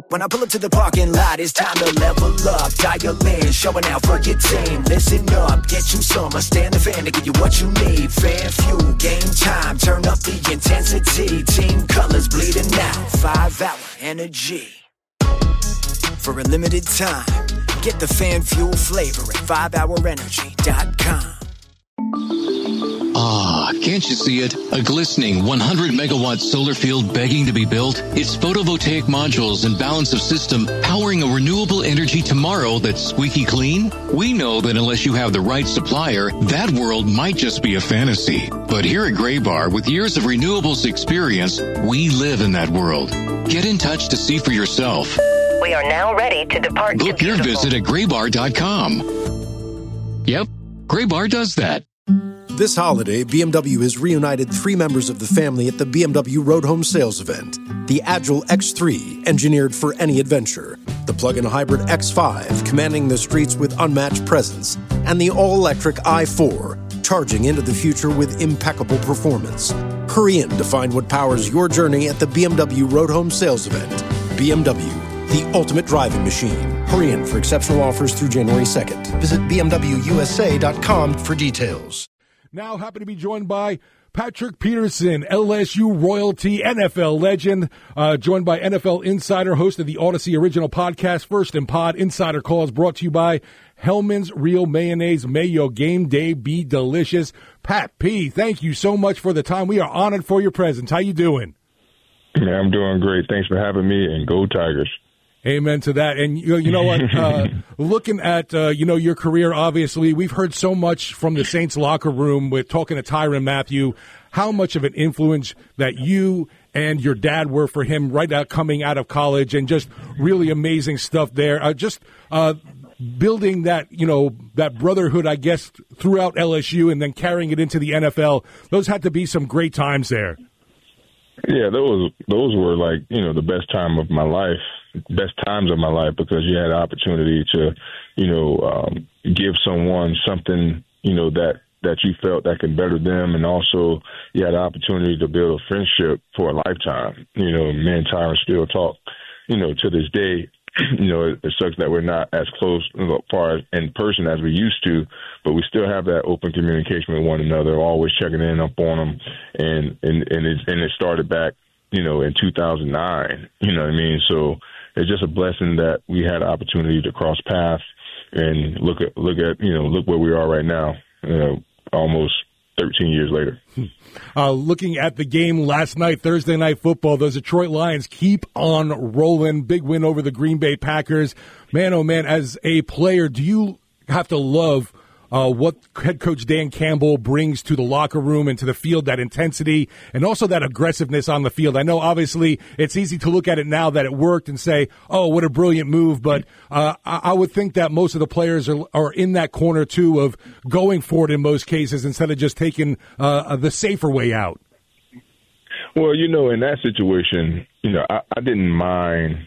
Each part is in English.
When I pull up to the parking lot, it's time to level up. Dial in, showing out for your team. Listen up, get you some. Stand the fan to give you what you need. Fan fuel, game time, turn up the intensity. Team colors bleeding out, 5-hour energy. For a limited time, get the fan fuel flavor at 5hourenergy.com. Ah, can't you see it? A glistening 100-megawatt solar field begging to be built? It's photovoltaic modules and balance of system powering a renewable energy tomorrow that's squeaky clean? We know that unless you have the right supplier, that world might just be a fantasy. But here at Graybar, with years of renewables experience, we live in that world. Get in touch to see for yourself. We are now ready to depart. Book your visit at graybar.com. Yep, Graybar does that. This holiday, BMW has reunited 3 members of the family at the BMW Road Home Sales event. The Agile X3, engineered for any adventure. The plug-in hybrid X5, commanding the streets with unmatched presence. And the all-electric i4, charging into the future with impeccable performance. Hurry in to find what powers your journey at the BMW Road Home Sales event. BMW, the ultimate driving machine. Hurry in for exceptional offers through January 2nd. Visit BMWUSA.com for details. Now happy to be joined by Patrick Peterson, LSU royalty, NFL legend, joined by NFL Insider, host of the Odyssey original podcast, First and Pod. Insider Calls brought to you by Hellman's Real Mayonnaise. May your game day be delicious. Pat P., thank you so much for the time. We are honored for your presence. How you doing? Yeah, I'm doing great. Thanks for having me, and go Tigers. Amen to that. And you know what? Looking at your career, obviously, we've heard so much from the Saints locker room with talking to Tyrann Mathieu, how much of an influence that you and your dad were for him right out coming out of college, and just really amazing stuff there. Building that, that brotherhood, I guess, throughout LSU and then carrying it into the NFL. Those had to be some great times there. Yeah, those were like, the best times of my life, because you had the opportunity to, give someone something, that you felt that could better them. And also you had the opportunity to build a friendship for a lifetime. Me and Tyrann still talk, to this day. It sucks that we're not as close as far as in person as we used to, but we still have that open communication with one another, always checking in up on them. And it started back, in 2009, you know what I mean? So it's just a blessing that we had an opportunity to cross paths and look where we are right now, almost 13 years later. Looking at the game last night, Thursday Night Football, those Detroit Lions keep on rolling. Big win over the Green Bay Packers. Man, oh man, as a player, do you have to love what head coach Dan Campbell brings to the locker room and to the field, that intensity and also that aggressiveness on the field? I know obviously it's easy to look at it now that it worked and say, oh, what a brilliant move. But I would think that most of the players are in that corner too of going for it in most cases instead of just taking the safer way out. Well, in that situation, I didn't mind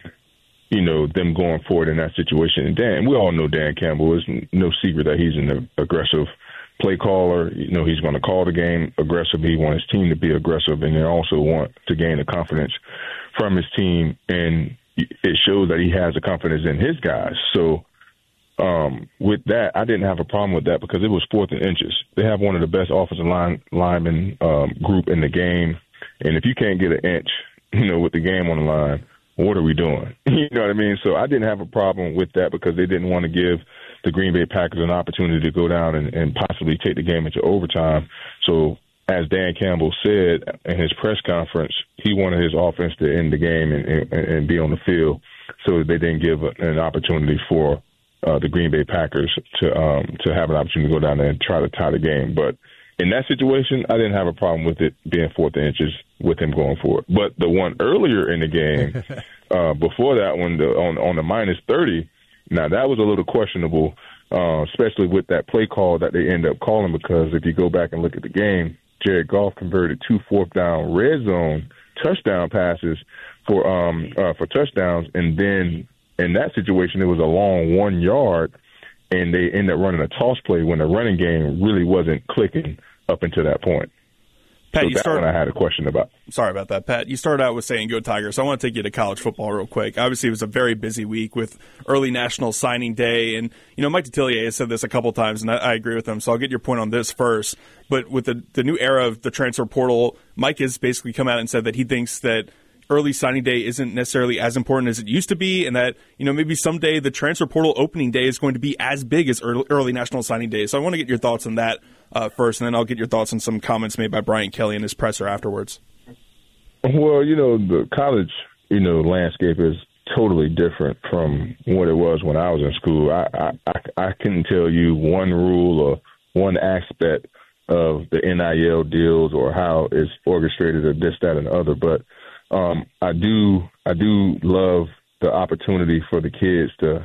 them going forward in that situation. And we all know Dan Campbell. It's no secret that he's an aggressive play caller. He's going to call the game aggressive. He wants his team to be aggressive, and they also want to gain the confidence from his team. And it shows that he has the confidence in his guys. So with that, I didn't have a problem with that because it was 4th and inches. They have one of the best offensive lineman group in the game. And if you can't get an inch, with the game on the line, what are we doing? You know what I mean? So I didn't have a problem with that because they didn't want to give the Green Bay Packers an opportunity to go down and possibly take the game into overtime. So as Dan Campbell said in his press conference, he wanted his offense to end the game and be on the field, so they didn't give an opportunity for the Green Bay Packers to have an opportunity to go down there and try to tie the game. But in that situation, I didn't have a problem with it being 4th and inches with him going for it. But the one earlier in the game, before that one, on the -30, now that was a little questionable, especially with that play call that they end up calling, because if you go back and look at the game, Jared Goff converted 2 4th-down red zone touchdown passes for touchdowns, and then in that situation, it was a long 1 yard, and they ended up running a toss play when the running game really wasn't clicking up until that point. Pat, so I had a question about. Sorry about that, Pat. You started out with saying go Tigers, so I want to take you to college football real quick. Obviously, it was a very busy week with early National Signing Day, and Mike Detillier has said this a couple times, and I agree with him, so I'll get your point on this first. But with the new era of the transfer portal, Mike has basically come out and said that he thinks that early signing day isn't necessarily as important as it used to be, and that maybe someday the transfer portal opening day is going to be as big as early National Signing Day. So I want to get your thoughts on that first, and then I'll get your thoughts on some comments made by Brian Kelly in his presser afterwards. Well, the college, landscape is totally different from what it was when I was in school. I couldn't tell you one rule or one aspect of the NIL deals or how it's orchestrated or this, that, and the other, but I do love the opportunity for the kids to,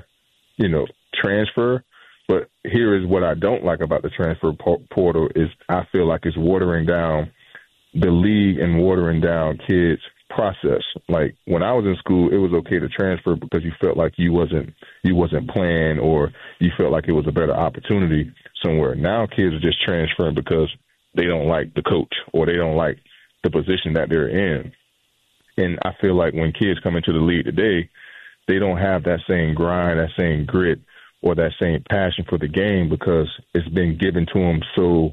transfer. But here is what I don't like about the transfer portal is I feel like it's watering down the league and watering down kids' process. Like when I was in school, it was okay to transfer because you felt like you wasn't playing or you felt like it was a better opportunity somewhere. Now kids are just transferring because they don't like the coach or they don't like the position that they're in. And I feel like when kids come into the league today, they don't have that same grind, that same grit, or that same passion for the game because it's been given to them so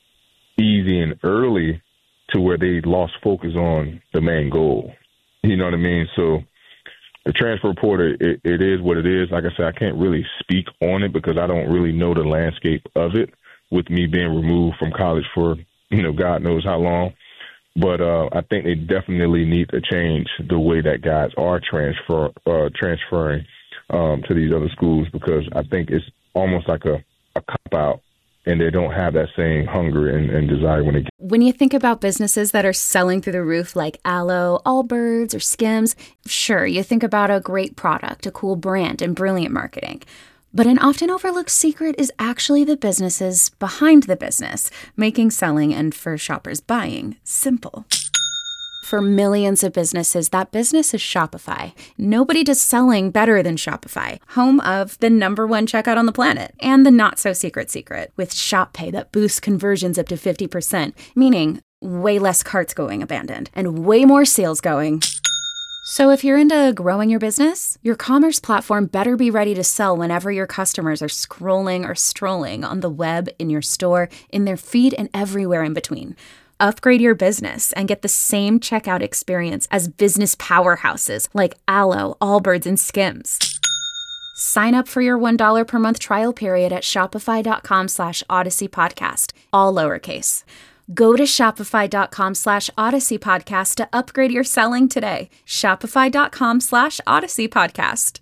easy and early to where they lost focus on the main goal. You know what I mean? So the transfer portal, it is what it is. Like I said, I can't really speak on it because I don't really know the landscape of it with me being removed from college for, God knows how long. But I think they definitely need to change the way that guys are transferring to these other schools because I think it's almost like a cop-out and they don't have that same hunger and desire when they get. When you think about businesses that are selling through the roof like Aloe, Allbirds, or Skims, sure, you think about a great product, a cool brand, and brilliant marketing. But an often overlooked secret is actually the businesses behind the business, making selling and for shoppers buying simple. For millions of businesses, that business is Shopify. Nobody does selling better than Shopify, home of the #1 checkout on the planet and the not-so-secret secret with Shop Pay that boosts conversions up to 50%, meaning way less carts going abandoned and way more sales going. So if you're into growing your business, your commerce platform better be ready to sell whenever your customers are scrolling or strolling on the web, in your store, in their feed, and everywhere in between. Upgrade your business and get the same checkout experience as business powerhouses like Aloe, Allbirds, and Skims. Sign up for your $1 per month trial period at shopify.com/Odyssey Podcast, all lowercase. Go to shopify.com/Odyssey Podcast to upgrade your selling today. Shopify.com/Odyssey Podcast.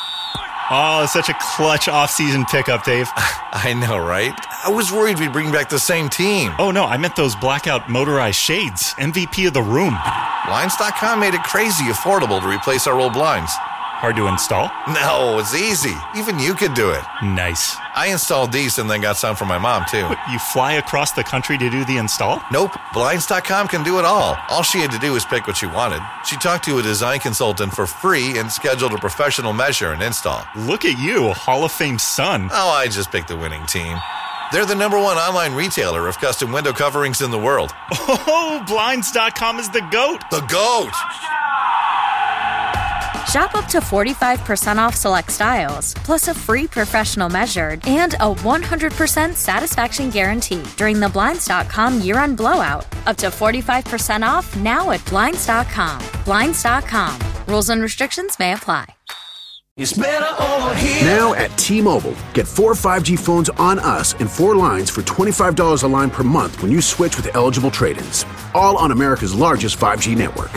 Oh, such a clutch off-season pickup, Dave. I know, right? I was worried we'd bring back the same team. Oh, no, I meant those blackout motorized shades. MVP of the room. Blinds.com made it crazy affordable to replace our old blinds. Hard to install? No, it's easy. Even you could do it. Nice. I installed these and then got some for my mom, too. What, you fly across the country to do the install? Nope. Blinds.com can do it all. All she had to do was pick what she wanted. She talked to a design consultant for free and scheduled a professional measure and install. Look at you, a Hall of Fame son. Oh, I just picked the winning team. They're the #1 online retailer of custom window coverings in the world. Oh, Blinds.com is the GOAT. The GOAT! Shop up to 45% off select styles, plus a free professional measured and a 100% satisfaction guarantee during the Blinds.com year-end blowout. Up to 45% off now at Blinds.com. Blinds.com. Rules and restrictions may apply. It's better over here. Now at T-Mobile, get 4 5G phones on us and 4 lines for $25 a line per month when you switch with eligible trade-ins. All on America's largest 5G network.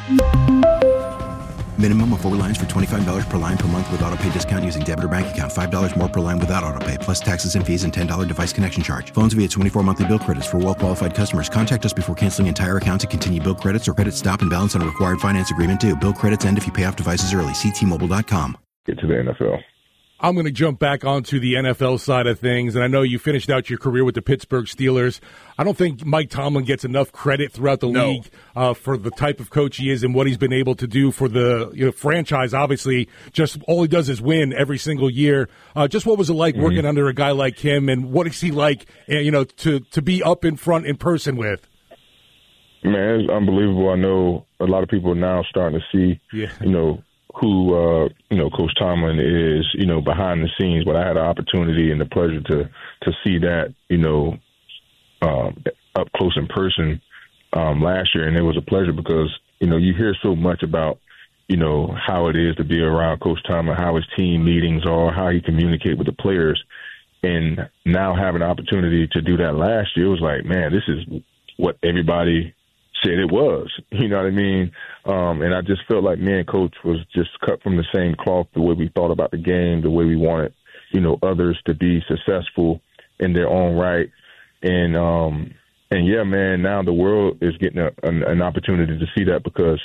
Minimum of 4 lines for $25 per line per month with autopay discount using debit or bank account. $5 more per line without autopay, plus taxes and fees and $10 device connection charge. Phones via 24 monthly bill credits for well-qualified customers. Contact us before canceling entire account to continue bill credits or credit stop and balance on a required finance agreement due. Bill credits end if you pay off devices early. See T-Mobile.com. Get to the NFL. I'm going to jump back onto the NFL side of things, and I know you finished out your career with the Pittsburgh Steelers. I don't think Mike Tomlin gets enough credit throughout the league for the type of coach he is and what he's been able to do for the franchise. Obviously, just all he does is win every single year. Just what was it like working under a guy like him, and what is he like, to be up in front in person with? Man, it's unbelievable. I know a lot of people are now starting to see, who, Coach Tomlin is, behind the scenes. But I had the opportunity and the pleasure to see that, up close in person last year. And it was a pleasure because, you hear so much about, how it is to be around Coach Tomlin, how his team meetings are, how he communicates with the players. And now having the opportunity to do that last year, it was like, man, this is what everybody said it was. You know what I mean? And I just felt like me and Coach was just cut from the same cloth, the way we thought about the game, the way we wanted, others to be successful in their own right. And yeah, man, now the world is getting an opportunity to see that because,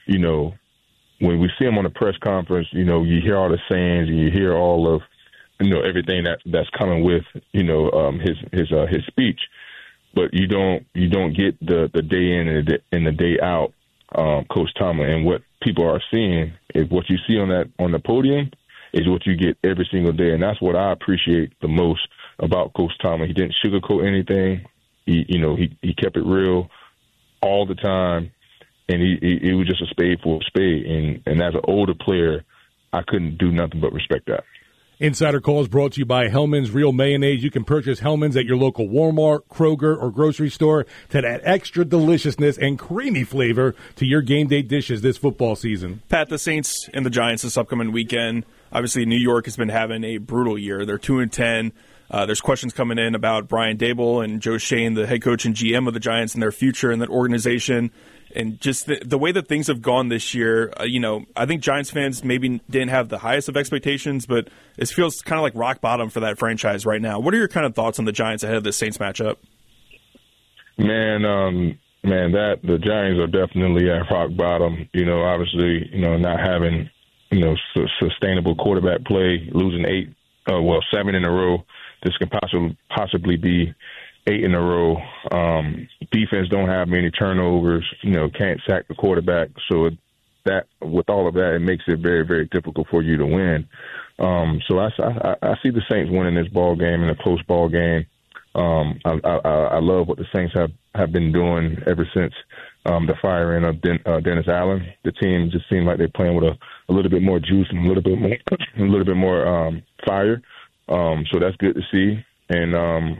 when we see him on the press conference, you hear all the sayings and you hear all of, everything that's coming with, his speech, but you don't get the day in and the day out, Coach Tomlin. And what people are seeing is what you see on the podium is what you get every single day, and that's what I appreciate the most about Coach Tomlin. He didn't sugarcoat anything. He kept it real all the time, and he was just a spade for a spade. And as an older player, I couldn't do nothing but respect that. Insider Calls brought to you by Hellman's Real Mayonnaise. You can purchase Hellman's at your local Walmart, Kroger, or grocery store to add extra deliciousness and creamy flavor to your game day dishes this football season. Pat, the Saints and the Giants this upcoming weekend. Obviously, New York has been having a brutal year. They're 2-10. There's questions coming in about Brian Daboll and Joe Schoen, the head coach and GM of the Giants, and their future in that organization. And just the way that things have gone this year, I think Giants fans maybe didn't have the highest of expectations, but it feels kind of like rock bottom for that franchise right now. What are your kind of thoughts on the Giants ahead of the Saints matchup? Man, the Giants are definitely at rock bottom. Obviously, not having, sustainable quarterback play, losing 7 in a row. This can possibly be 8 in a row. Defense don't have many turnovers, can't sack the quarterback. So that, with all of that, it makes it very, very difficult for you to win. So I see the Saints winning this ball game in a close ball game. I love what the Saints have been doing ever since the firing of Dennis Allen. The team just seemed like they're playing with a little bit more juice and a little bit more fire. So that's good to see. And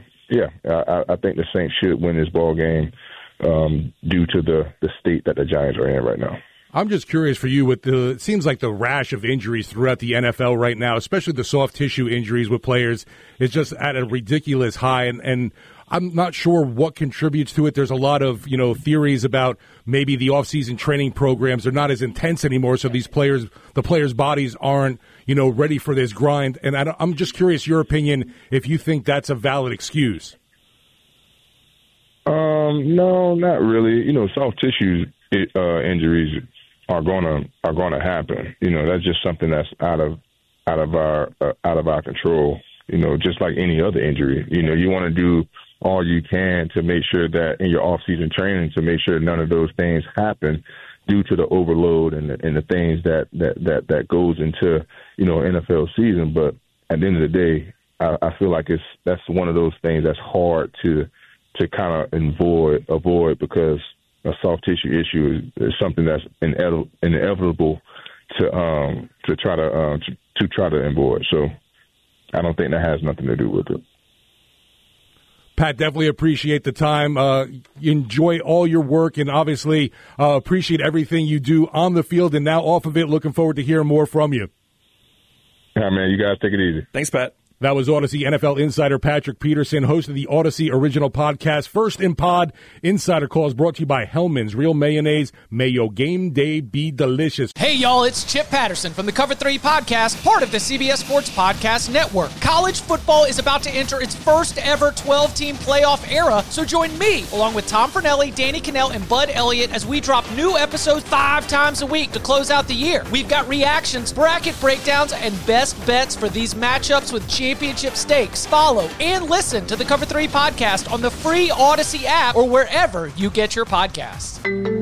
I think the Saints should win this ball game due to the state that the Giants are in right now. I'm just curious for you, it seems like the rash of injuries throughout the NFL right now, especially the soft tissue injuries with players, is just at a ridiculous high. And I'm not sure what contributes to it. There's a lot of, theories about maybe the off-season training programs are not as intense anymore, so the players' bodies aren't, ready for this grind. And I'm just curious your opinion if you think that's a valid excuse. No, not really. Soft tissue injuries are gonna happen. That's just something that's out of our control. Just like any other injury. You want to do all you can to make sure that in your off-season training to make sure none of those things happen due to the overload and the things that goes into NFL season. But at the end of the day, I feel like that's one of those things that's hard to kind of avoid because a soft tissue issue is something that's inevitable to try to avoid. So I don't think that has nothing to do with it. Pat, definitely appreciate the time. Enjoy all your work and obviously appreciate everything you do on the field and now off of it. Looking forward to hearing more from you. Yeah, man, you guys take it easy. Thanks, Pat. That was Odyssey NFL insider Patrick Peterson, host of the Odyssey original podcast, First in Pod. Insider Calls brought to you by Hellman's Real Mayonnaise. May your game day be delicious. Hey, y'all, it's Chip Patterson from the Cover 3 Podcast, part of the CBS Sports Podcast Network. College football is about to enter its first ever 12-team playoff era, so join me, along with Tom Fornelli, Danny Cannell, and Bud Elliott, as we drop new episodes 5 times a week to close out the year. We've got reactions, bracket breakdowns, and best bets for these matchups with championship stakes. Follow and listen to the Cover 3 Podcast on the free Odyssey app or wherever you get your podcasts.